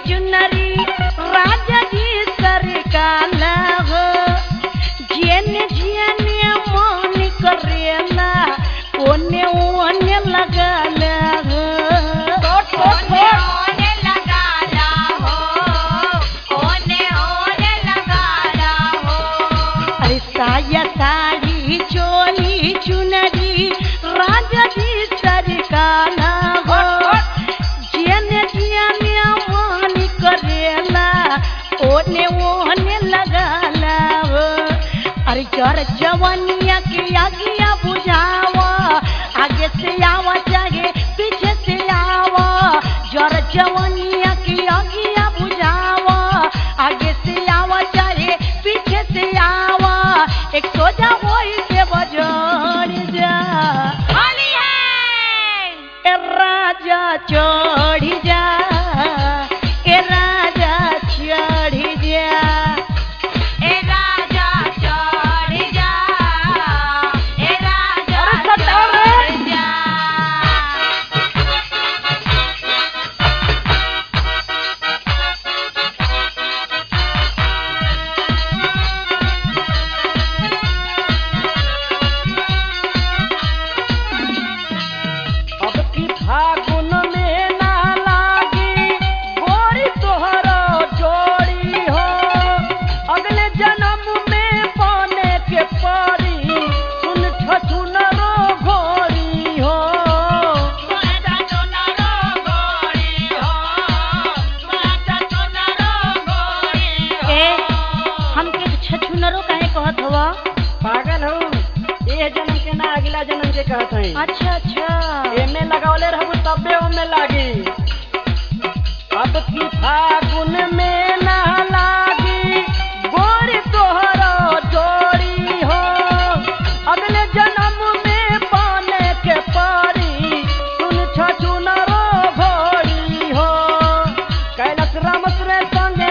चुनरी राजा जी सरकार हो जेने जेने मन करेला ओने ओने लगाला हो ओने ओने लगाला हो ओने ओने लगाला हो अरे साया साड़ी चोली चुनरी राजा जी सरकार हो जेने जेने मन करेला ओने ओने लगाला हो अरे जर जवानिया की आगिया बुझावा आगे से आवा चाहे पीछे से आवा जर जवानिया की आगिया बुझावा आगे से आवा चाहे पीछे से आवा एक सोजा होई के बजड़ जा होली है ए राजा चढ़ी जा ए राजा चढ़ी जा ए राजा चढ़ जा ए राजा अरे सताओ रे। चढ़ जा अब की फागुन में ना लागी गोरी तोहरा जोड़ी हो अगले जन्म में पाने के परी सुन छछुनरो घोड़ी हो माता चुनरो गोरी हो माता चुनरो गोरी हो ए हमके छछुनरो काहे कहत हवा पागल हो ये जन्म के ना अगला जन्म के कहत हैं अच्छा अच्छा एमे लगावले रहबू तबे ओमे लागी अब की फागुन में ना लागी गोरी तोहरा जोड़ी हो अगले जन्म में पाने के परी सुन छछुनरो घोड़ी हो कैलाश राम रे संगे